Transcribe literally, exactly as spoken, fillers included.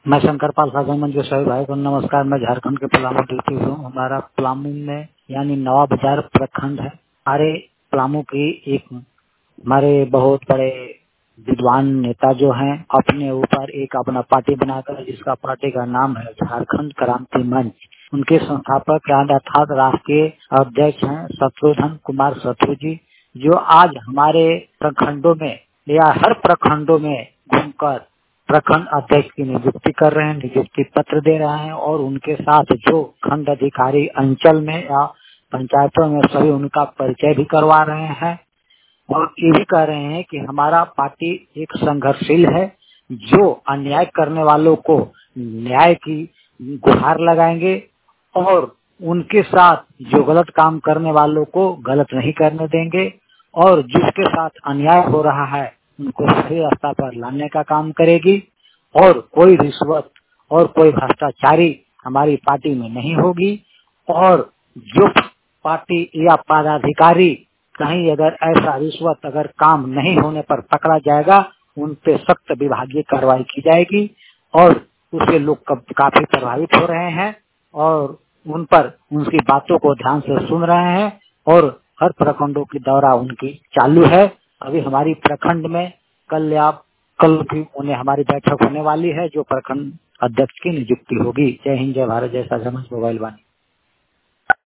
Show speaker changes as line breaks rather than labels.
मैं शंकर पाल सागर मंच के सभी भाई को नमस्कार। मैं झारखंड के पलामू ड्यूटी हूँ। हमारा पलामू में यानी नवा बाजार प्रखंड है। हमारे पलामू की एक हमारे बहुत बड़े विद्वान नेता जो हैं, अपने ऊपर एक अपना पार्टी बनाकर, जिसका पार्टी का नाम है झारखंड क्रांति मंच, उनके संस्थापक अर्थात राष्ट्रीय अध्यक्ष हैं शत्रुघ्न कुमार शत्रु जी, जो आज हमारे प्रखंडों में या हर प्रखंडों में घूमकर प्रखंड अध्यक्ष की नियुक्ति कर रहे हैं, नियुक्ति पत्र दे रहे हैं और उनके साथ जो खंड अधिकारी अंचल में या पंचायतों में सभी उनका परिचय भी करवा रहे हैं और ये भी कह रहे हैं कि हमारा पार्टी एक संघर्षशील है, जो अन्याय करने वालों को न्याय की गुहार लगाएंगे और उनके साथ जो गलत काम करने वालों को गलत नहीं करने देंगे और जिसके साथ अन्याय हो रहा है उनको सही रास्ता पर लाने का काम करेगी और कोई रिश्वत और कोई भ्रष्टाचारी हमारी पार्टी में नहीं होगी। और जो पार्टी या पदाधिकारी कहीं अगर ऐसा रिश्वत अगर काम नहीं होने पर पकड़ा जाएगा, उन पे सख्त विभागीय कार्रवाई की जाएगी और उससे लोग काफी प्रभावित हो रहे हैं और उन पर उनकी बातों को ध्यान से सुन रहे हैं और हर प्रखंडों की दौरा उनकी चालू है। अभी हमारी प्रखंड में कल या कल भी उन्हें हमारी बैठक होने वाली है, जो प्रखंड अध्यक्ष की नियुक्ति होगी। जय हिंद, जय भारत, जय साझा मंच, मोबाइल वाणी।